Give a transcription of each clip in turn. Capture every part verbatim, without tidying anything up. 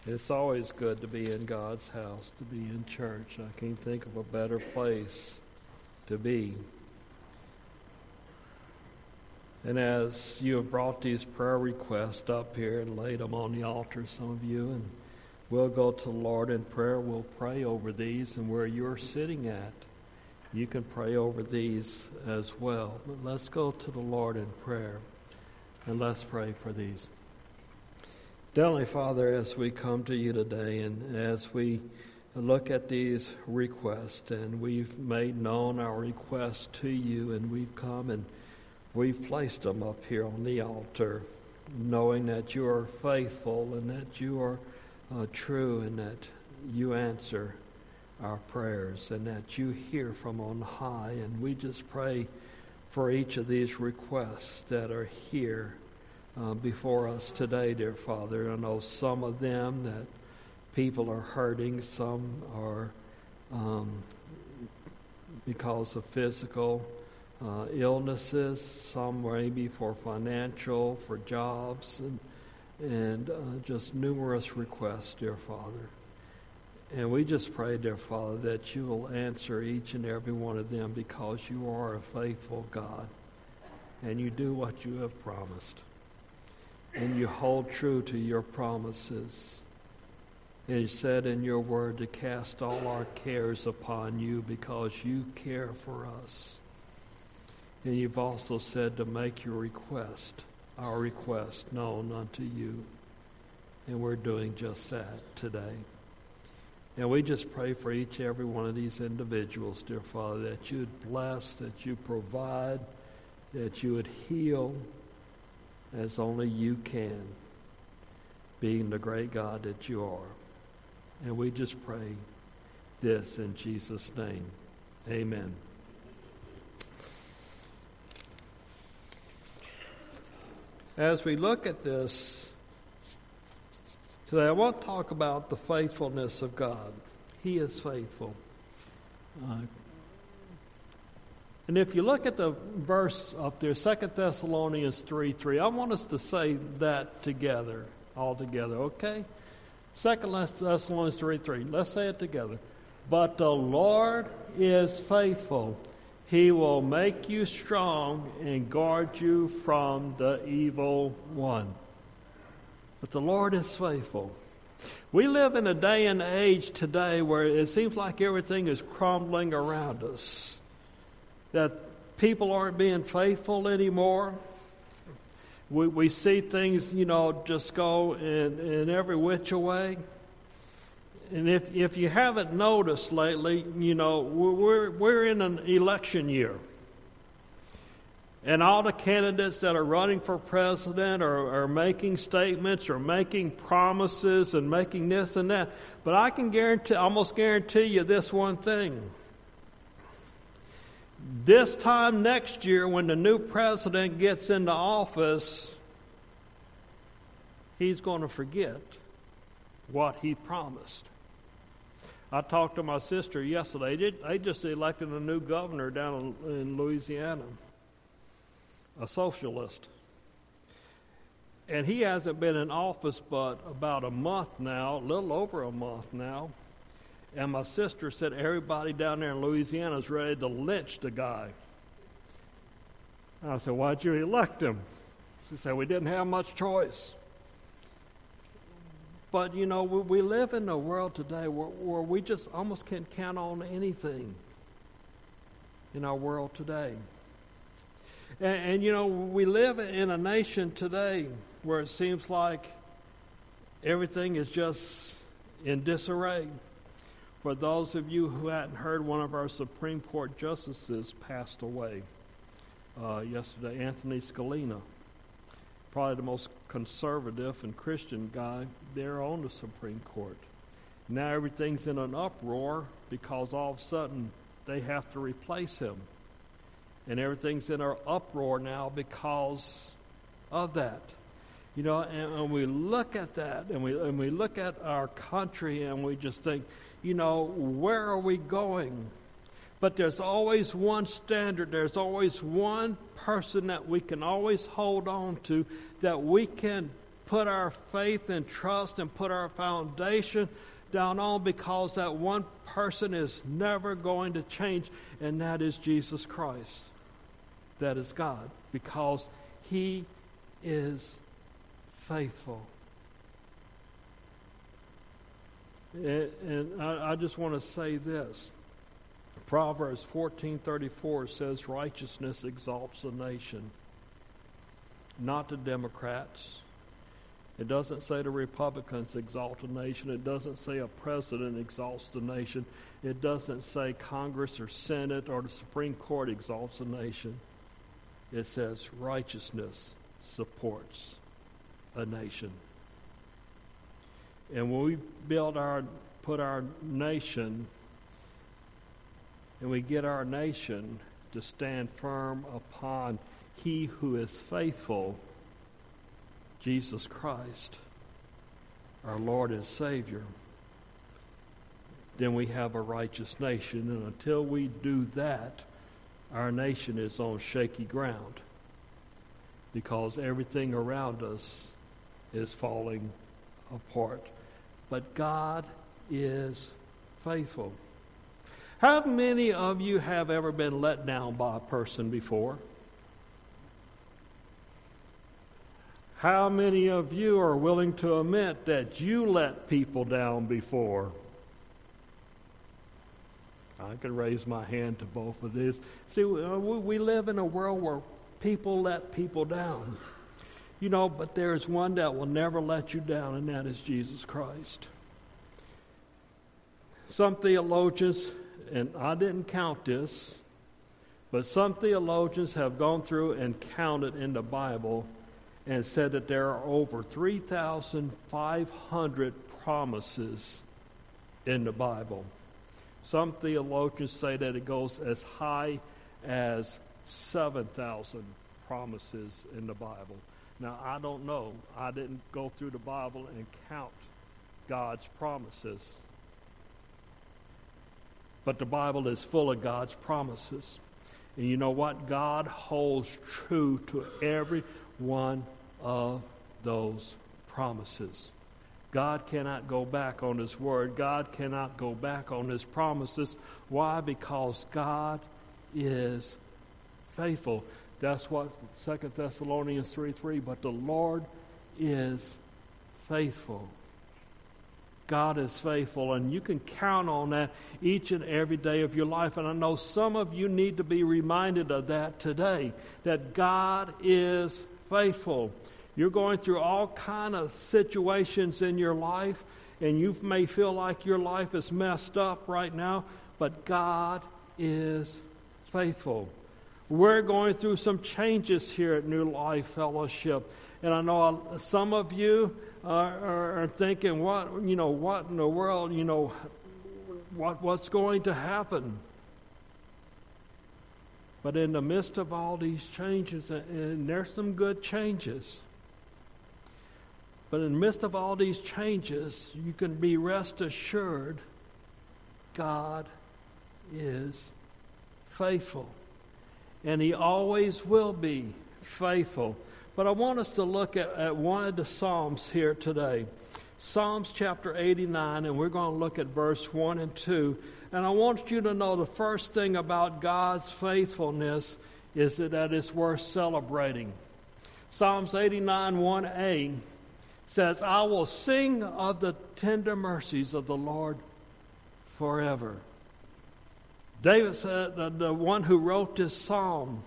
It's always good to be in God's house, to be in church. I can't think of a better place to be. And as you have brought these prayer requests up here and laid them on the altar, some of you, and we'll go to the Lord in prayer. We'll pray over these, and where you're sitting at, you can pray over these as well. But let's go to the Lord in prayer, and let's pray for these. Heavenly Father, as we come to you today and as we look at these requests, and we've made known our requests to you, and we've come and we've placed them up here on the altar, knowing that you are faithful and that you are uh, true and that you answer our prayers and that you hear from on high. And we just pray for each of these requests that are here Uh, before us today, dear Father. I know some of them that people are hurting, some are um, because of physical uh, illnesses, some maybe for financial, for jobs, and, and uh, just numerous requests, dear Father. And we just pray, dear Father, that you will answer each and every one of them, because you are a faithful God and you do what you have promised. And you hold true to your promises. And you said in your word to cast all our cares upon you because you care for us. And you've also said to make your request, our request, known unto you. And we're doing just that today. And we just pray for each and every one of these individuals, dear Father, that you would bless, that you provide, that you would heal, as only you can, being the great God that you are. And we just pray this in Jesus' name. Amen. As we look at this today, I want to talk about the faithfulness of God. He is faithful. Uh, And if you look at the verse up there, Second Thessalonians three three, I want us to say that together, all together, okay? Second Thessalonians three three, let's say it together. But the Lord is faithful. He will make you strong and guard you from the evil one. But the Lord is faithful. We live in a day and age today where it seems like everything is crumbling around us. That people aren't being faithful anymore. We we see things, you know, just go in, in every which way. And if if you haven't noticed lately, you know, we're we're in an election year. And all the candidates that are running for president are, are making statements or making promises and making this and that. But I can guarantee, almost guarantee you this one thing. This time next year, when the new president gets into office, he's going to forget what he promised. I talked to my sister yesterday. They, they just elected a new governor down in Louisiana, a socialist. And he hasn't been in office but about a month now, a little over a month now. And my sister said everybody down there in Louisiana is ready to lynch the guy. And I said, why'd you elect him? She said, we didn't have much choice. But, you know, we, we live in a world today where, where we just almost can't count on anything in our world today. And, and, you know, we live in a nation today where it seems like everything is just in disarray. For those of you who hadn't heard, one of our Supreme Court justices passed away uh, yesterday, Anthony Scalia. Probably the most conservative and Christian guy there on the Supreme Court. Now everything's in an uproar because all of a sudden they have to replace him. And everything's in an uproar now because of that. You know, and, and we look at that and we and we look at our country and we just think, you know, where are we going? But there's always one standard. There's always one person that we can always hold on to, that we can put our faith and trust and put our foundation down on, because that one person is never going to change, and that is Jesus Christ. That is God, because He is faithful. And I just want to say this. Proverbs fourteen thirty-four says, righteousness exalts a nation, not the Democrats. It doesn't say the Republicans exalt a nation. It doesn't say a president exalts the nation. It doesn't say Congress or Senate or the Supreme Court exalts a nation. It says righteousness supports a nation. And when we build our, put our nation, and we get our nation to stand firm upon He who is faithful, Jesus Christ, our Lord and Savior, then we have a righteous nation. And until we do that, our nation is on shaky ground, because everything around us is falling apart. But God is faithful. How many of you have ever been let down by a person before? How many of you are willing to admit that you let people down before? I could raise my hand to both of these. See, we live in a world where people let people down. You know, but there's one that will never let you down, and that is Jesus Christ. Some theologians, and I didn't count this, but some theologians have gone through and counted in the Bible and said that there are over three thousand five hundred promises in the Bible. Some theologians say that it goes as high as seven thousand promises in the Bible. Now, I don't know. I didn't go through the Bible and count God's promises. But the Bible is full of God's promises. And you know what? God holds true to every one of those promises. God cannot go back on His word. God cannot go back on His promises. Why? Because God is faithful. That's what Second Thessalonians three three, but the Lord is faithful. God is faithful, and you can count on that each and every day of your life. And I know some of you need to be reminded of that today, that God is faithful. You're going through all kind of situations in your life, and you may feel like your life is messed up right now, but God is faithful. We're going through some changes here at New Life Fellowship, and I know some of you are, are thinking, "What you know? What in the world? You know, what what's going to happen?" But in the midst of all these changes, and there's some good changes, but in the midst of all these changes, you can be rest assured God is faithful. And He always will be faithful. But I want us to look at, at one of the Psalms here today. Psalms chapter eighty-nine, and we're going to look at verse one and two. And I want you to know the first thing about God's faithfulness is that, that it's worth celebrating. Psalms eighty-nine, one a says, I will sing of the tender mercies of the Lord forever. David said, the, the one who wrote this psalm,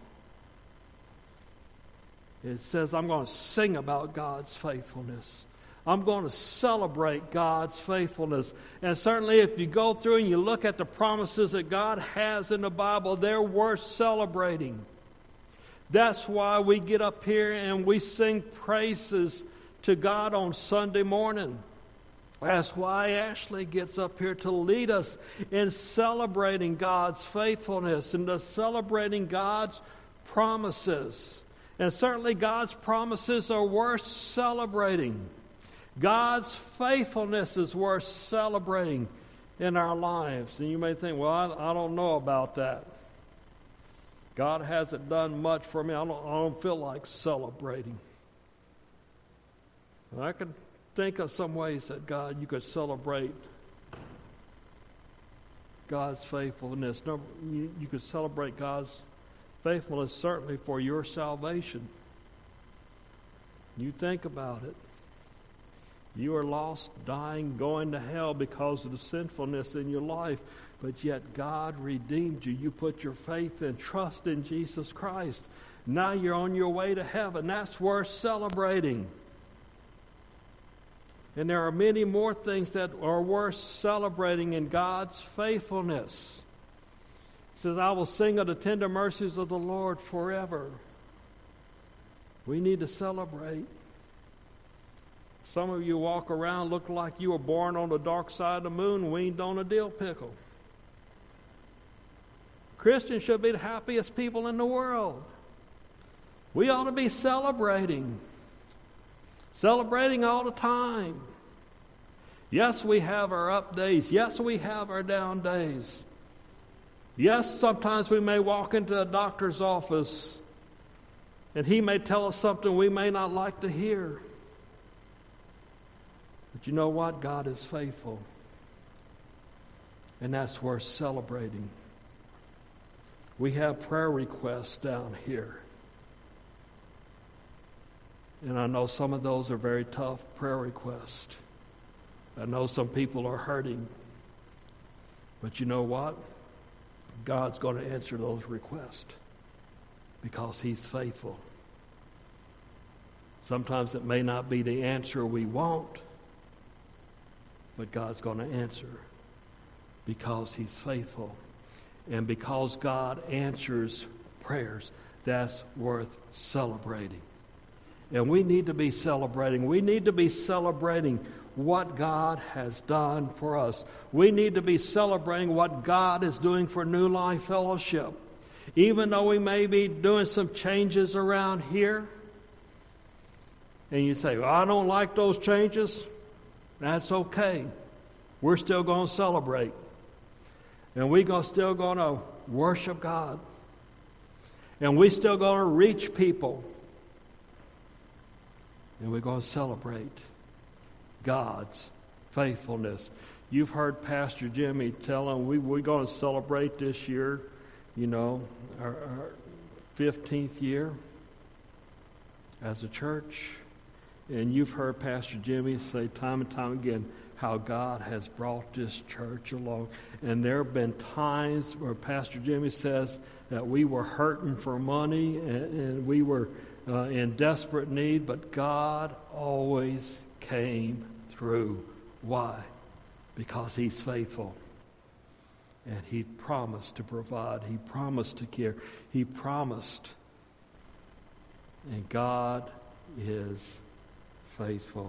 it says, I'm going to sing about God's faithfulness. I'm going to celebrate God's faithfulness. And certainly if you go through and you look at the promises that God has in the Bible, they're worth celebrating. That's why we get up here and we sing praises to God on Sunday morning. That's why Ashley gets up here to lead us in celebrating God's faithfulness and to celebrating God's promises. And certainly God's promises are worth celebrating. God's faithfulness is worth celebrating in our lives. And you may think, well, I, I don't know about that. God hasn't done much for me. I don't, I don't feel like celebrating. And I can think of some ways that God, you could celebrate God's faithfulness. Number, you, you could celebrate God's faithfulness certainly for your salvation. You think about it. You are lost, dying, going to hell because of the sinfulness in your life, but yet God redeemed you. You put your faith and trust in Jesus Christ. Now you're on your way to heaven. That's worth celebrating. And there are many more things that are worth celebrating in God's faithfulness. It says, I will sing of the tender mercies of the Lord forever. We need to celebrate. Some of you walk around look like you were born on the dark side of the moon, weaned on a dill pickle. Christians should be the happiest people in the world. We ought to be celebrating. Celebrating all the time. Yes, we have our up days. Yes, we have our down days. Yes, sometimes we may walk into a doctor's office and he may tell us something we may not like to hear. But you know what? God is faithful. And that's worth celebrating. We have prayer requests down here. And I know some of those are very tough prayer requests. I know some people are hurting. But you know what? God's going to answer those requests because He's faithful. Sometimes it may not be the answer we want, but God's going to answer because He's faithful. And because God answers prayers, that's worth celebrating. And we need to be celebrating. We need to be celebrating what God has done for us. We need to be celebrating what God is doing for New Life Fellowship. Even though we may be doing some changes around here, and you say, well, I don't like those changes, that's okay. We're still going to celebrate. And we're still going to worship God. And we're still going to reach people. And we're going to celebrate God's faithfulness. You've heard Pastor Jimmy tell them we, we're going to celebrate this year, you know, our, our fifteenth year as a church. And you've heard Pastor Jimmy say time and time again how God has brought this church along. And there have been times where Pastor Jimmy says that we were hurting for money and, and we were uh, in desperate need, but God always came through. Why? Because He's faithful. And He promised to provide. He promised to care. He promised. And God is faithful.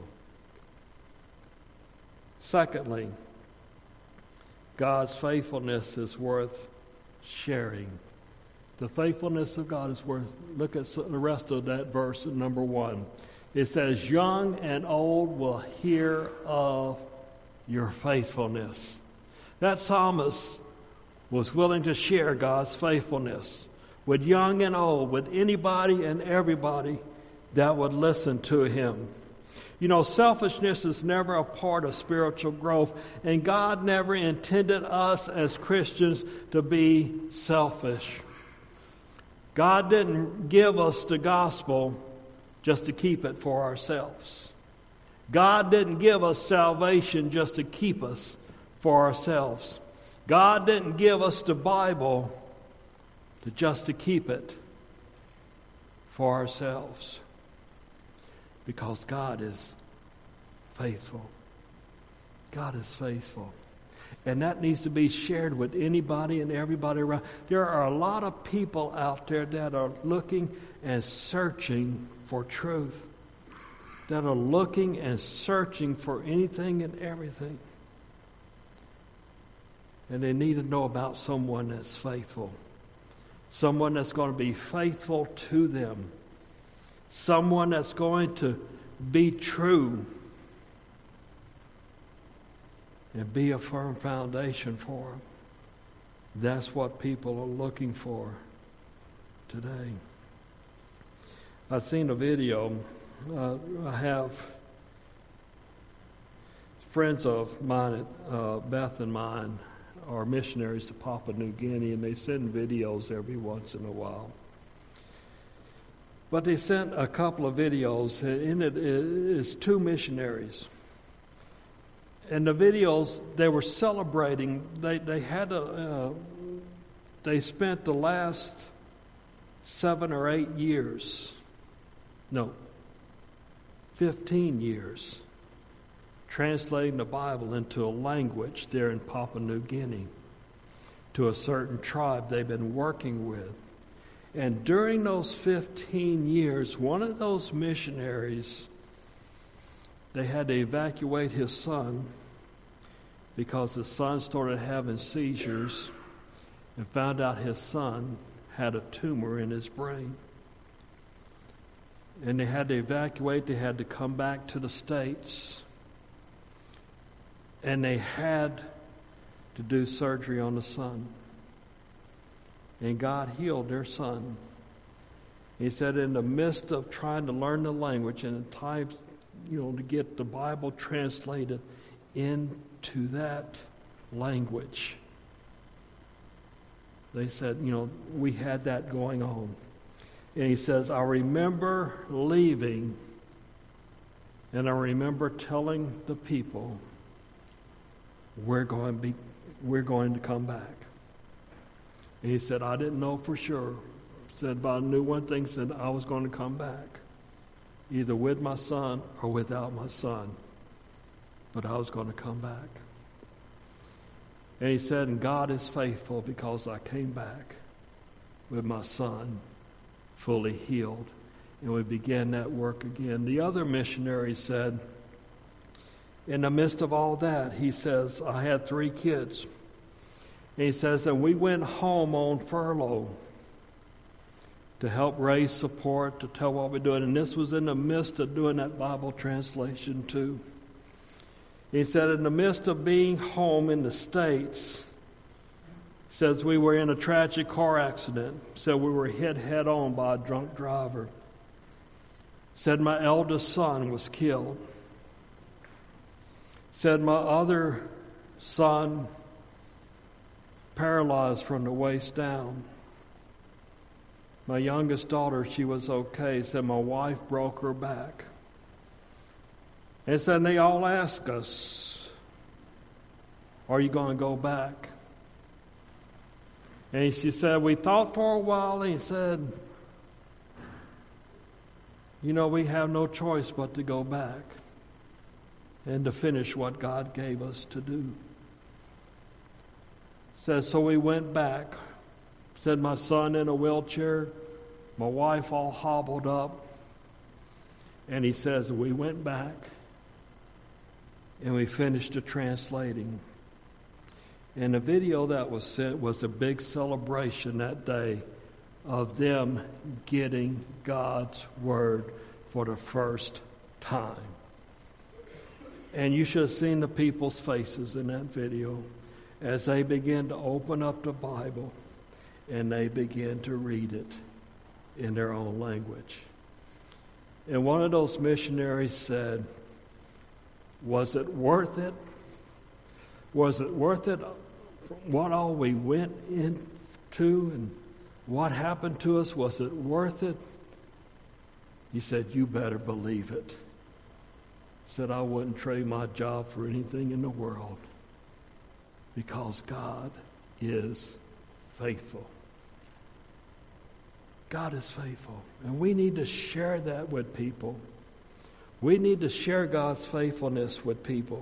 Secondly, God's faithfulness is worth sharing. The faithfulness of God is worth, look at the rest of that verse in number one. It says, young and old will hear of your faithfulness. That psalmist was willing to share God's faithfulness with young and old, with anybody and everybody that would listen to him. You know, selfishness is never a part of spiritual growth, and God never intended us as Christians to be selfish. God didn't give us the gospel just to keep it for ourselves. God didn't give us salvation just to keep us for ourselves. God didn't give us the Bible to just to keep it for ourselves. Because God is faithful. God is faithful. And that needs to be shared with anybody and everybody around. There are a lot of people out there that are looking and searching for truth. That are looking and searching for anything and everything. And they need to know about someone that's faithful. Someone that's going to be faithful to them. Someone that's going to be true and be a firm foundation for them. That's what people are looking for today. I've seen a video. Uh, I have friends of mine, uh, Beth and mine, are missionaries to Papua New Guinea, and they send videos every once in a while. But they sent a couple of videos, and in it is two missionaries. And the videos, they were celebrating, they, they had a, uh, they spent the last seven or eight years, no, fifteen years, translating the Bible into a language there in Papua New Guinea to a certain tribe they've been working with. And during those fifteen years, one of those missionaries, they had to evacuate his son because his son started having seizures and found out his son had a tumor in his brain. And they had to evacuate. They had to come back to the States. And they had to do surgery on the son. And God healed their son. He said in the midst of trying to learn the language and time, you know, to get the Bible translated into that language, they said, you know, we had that going on. And he says, I remember leaving, and I remember telling the people, we're going to be, we're going to come back. And he said, I didn't know for sure. He said, but I knew one thing, said I was going to come back, either with my son or without my son. But I was going to come back. And he said, and God is faithful because I came back with my son fully healed. And we began that work again. The other missionary said, in the midst of all that, he says, I had three kids. And he says, and we went home on furlough to help raise support, to tell what we're doing. And this was in the midst of doing that Bible translation too. He said, in the midst of being home in the States, says we were in a tragic car accident. Said we were hit head on by a drunk driver. Said my eldest son was killed. Said my other son paralyzed from the waist down. My youngest daughter, she was okay. Said my wife broke her back. And said they all asked us, are you going to go back? And she said, we thought for a while, and he said, you know, we have no choice but to go back and to finish what God gave us to do. Said, so we went back. Said my son in a wheelchair, my wife all hobbled up. And he says, we went back and we finished the translating. And the video that was sent was a big celebration that day of them getting God's Word for the first time. And you should have seen the people's faces in that video as they began to open up the Bible and they began to read it in their own language. And one of those missionaries said, was it worth it? Was it worth it, what all we went into and what happened to us? Was it worth it? He said, you better believe it. He said, I wouldn't trade my job for anything in the world because God is faithful. God is faithful. And we need to share that with people. We need to share God's faithfulness with people.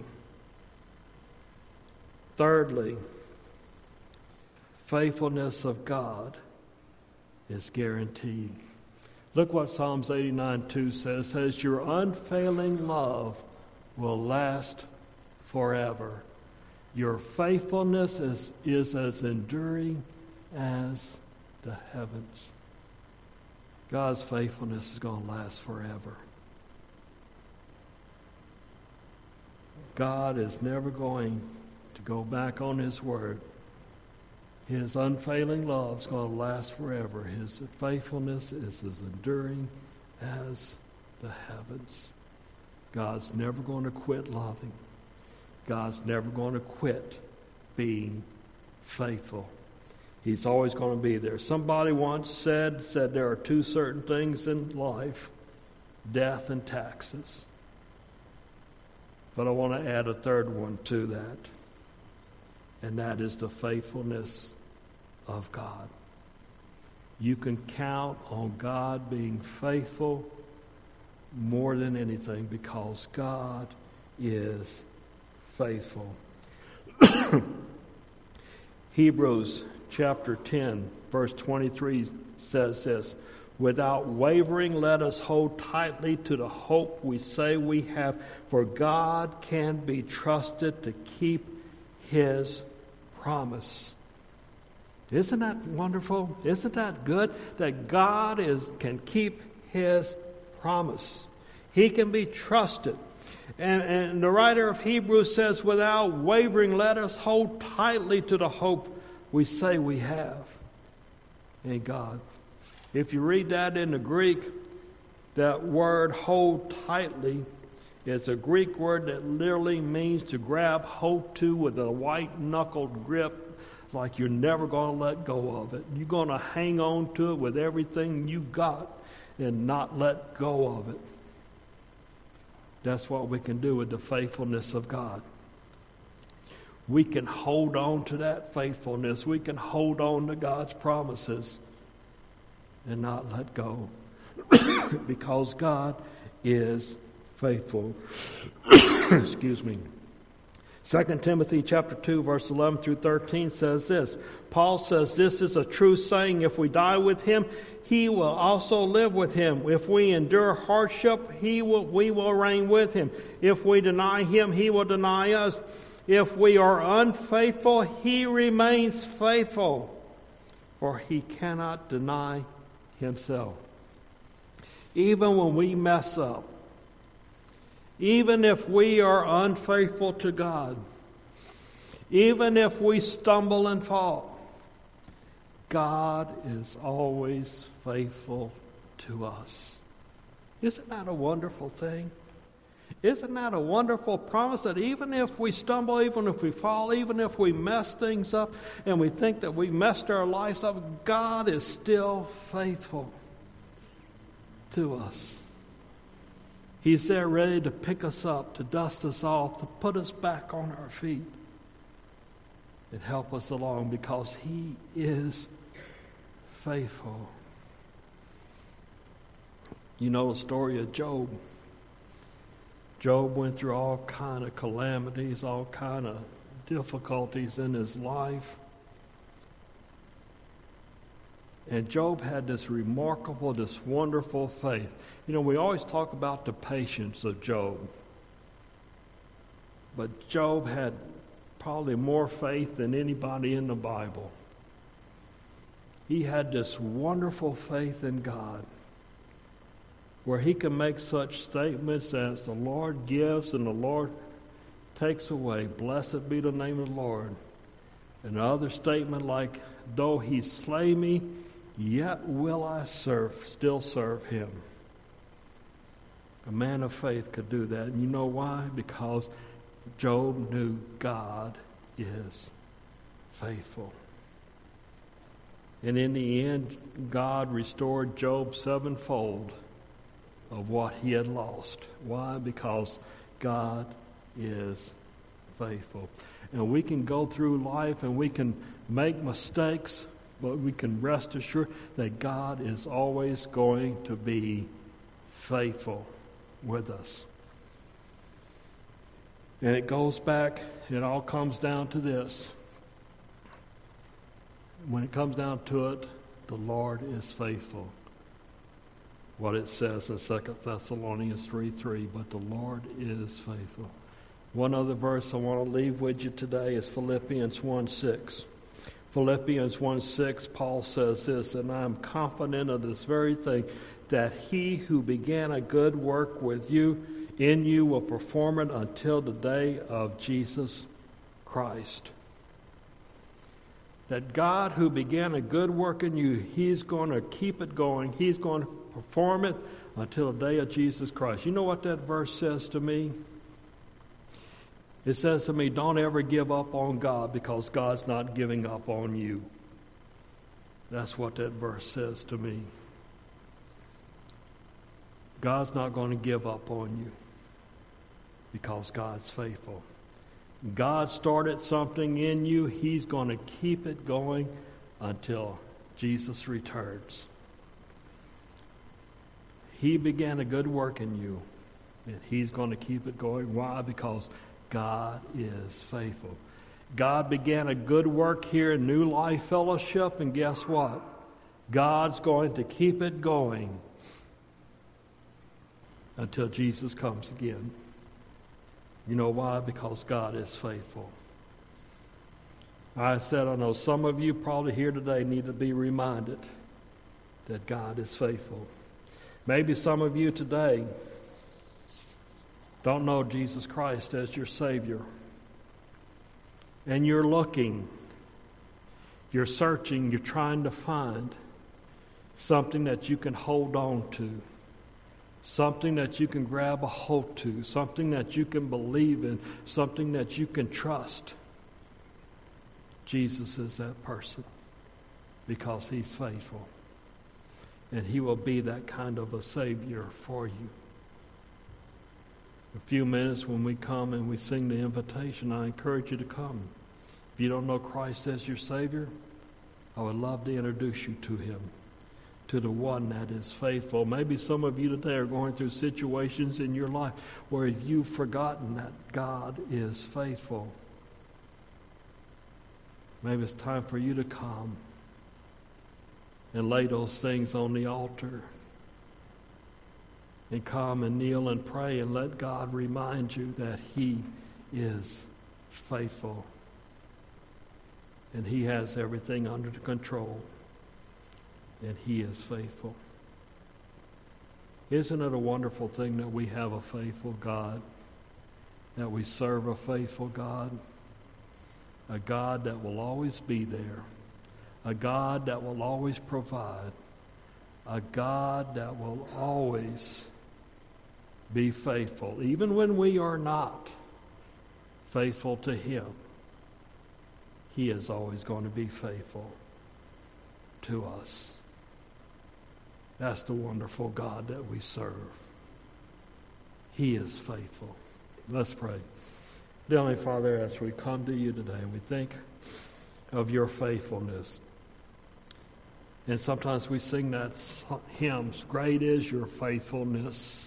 Thirdly, faithfulness of God is guaranteed. Look what Psalms eighty-nine two says. It says, your unfailing love will last forever. Your faithfulness is, is as enduring as the heavens. God's faithfulness is going to last forever. God is never going to go back on His word. His unfailing love is going to last forever. His faithfulness is as enduring as the heavens. God's never going to quit loving. God's never going to quit being faithful. He's always going to be there. Somebody once said, said there are two certain things in life, death and taxes. But I want to add a third one to that, and that is the faithfulness of God. You can count on God being faithful more than anything because God is faithful. Hebrews chapter ten, verse twenty-three says this, without wavering, let us hold tightly to the hope we say we have, for God can be trusted to keep His promise. Isn't that wonderful? Isn't that good? That God is can keep His promise. He can be trusted. And, and the writer of Hebrews says, without wavering, let us hold tightly to the hope we say we have in God. If you read that in the Greek, that word hold tightly is a Greek word that literally means to grab hold to with a white-knuckled grip, like you're never going to let go of it. You're going to hang on to it with everything you got and not let go of it. That's what we can do with the faithfulness of God. We can hold on to that faithfulness. We can hold on to God's promises and not let go because God is faithful. Excuse me. Second Timothy chapter two, verse eleven through thirteen says this. Paul says, this is a true saying, if we die with Him, He will also live with Him. If we endure hardship, He will, we will reign with Him. If we deny Him, He will deny us. If we are unfaithful, He remains faithful, for He cannot deny Himself. Even when we mess up, even if we are unfaithful to God, even if we stumble and fall, God is always faithful to us. Isn't that a wonderful thing? Isn't that a wonderful promise that even if we stumble, even if we fall, even if we mess things up and we think that we messed our lives up, God is still faithful to us. He's there ready to pick us up, to dust us off, to put us back on our feet and help us along because He is faithful. You know the story of Job. Job went through all kind of calamities, all kind of difficulties in his life. And Job had this remarkable, this wonderful faith. You know, we always talk about the patience of Job. But Job had probably more faith than anybody in the Bible. He had this wonderful faith in God, where he can make such statements as the Lord gives and the Lord takes away. Blessed be the name of the Lord. And another statement like, though He slay me, yet will I serve, still serve Him. A man of faith could do that. And you know why? Because Job knew God is faithful. And in the end, God restored Job sevenfold of what he had lost. Why? Because God is faithful. And we can go through life and we can make mistakes, but we can rest assured that God is always going to be faithful with us. And it goes back, it all comes down to this. When it comes down to it, the Lord is faithful. What it says in Second Thessalonians three three, but the Lord is faithful. One other verse I want to leave with you today is Philippians one six. Philippians one six, Paul says this, and I am confident of this very thing, that He who began a good work with you, in you will perform it until the day of Jesus Christ. That God who began a good work in you, He's going to keep it going. He's going to perform it until the day of Jesus Christ. You know what that verse says to me? It says to me, don't ever give up on God, because God's not giving up on you. That's what that verse says to me. God's not going to give up on you, because God's faithful. God started something in you. He's going to keep it going until Jesus returns. He began a good work in you, and He's going to keep it going. Why? Because God is faithful. God began a good work here in New Life Fellowship, and guess what? God's going to keep it going until Jesus comes again. You know why? Because God is faithful. I said, I know some of you probably here today need to be reminded that God is faithful. Maybe some of you today don't know Jesus Christ as your Savior. And you're looking, you're searching, you're trying to find something that you can hold on to, something that you can grab a hold to, something that you can believe in, something that you can trust. Jesus is that person, because He's faithful. And He will be that kind of a Savior for you. A few minutes when we come and we sing the invitation, I encourage you to come. If you don't know Christ as your Savior, I would love to introduce you to Him, to the one that is faithful. Maybe some of you today are going through situations in your life where you've forgotten that God is faithful. Maybe it's time for you to come and lay those things on the altar, and come and kneel and pray and let God remind you that He is faithful and He has everything under control, and He is faithful. Isn't it a wonderful thing that we have a faithful God, that we serve a faithful God, a God that will always be there, a God that will always provide, a God that will always be faithful, even when we are not faithful to Him. He is always going to be faithful to us. That's the wonderful God that we serve. He is faithful. Let's pray. Dear Heavenly Father, as we come to You today, we think of Your faithfulness. And sometimes we sing that hymns, great is Your faithfulness.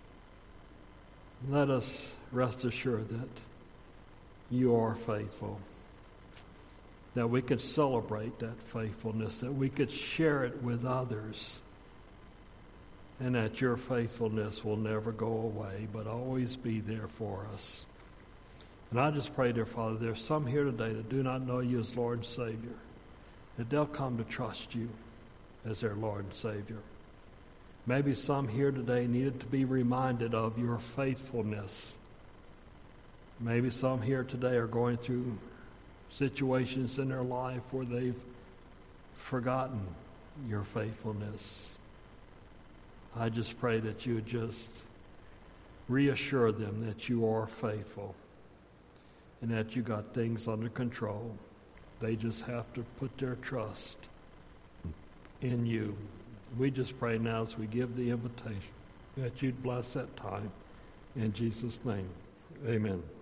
Let us rest assured that You are faithful, that we could celebrate that faithfulness, that we could share it with others, and that Your faithfulness will never go away, but always be there for us. And I just pray, dear Father, there's some here today that do not know You as Lord and Savior, that they'll come to trust You as their Lord and Savior. Maybe some here today needed to be reminded of Your faithfulness. Maybe some here today are going through situations in their life where they've forgotten Your faithfulness. I just pray that You would just reassure them that You are faithful and that You got things under control. They just have to put their trust in You. We just pray now as we give the invitation that You'd bless that time. In Jesus' name, amen.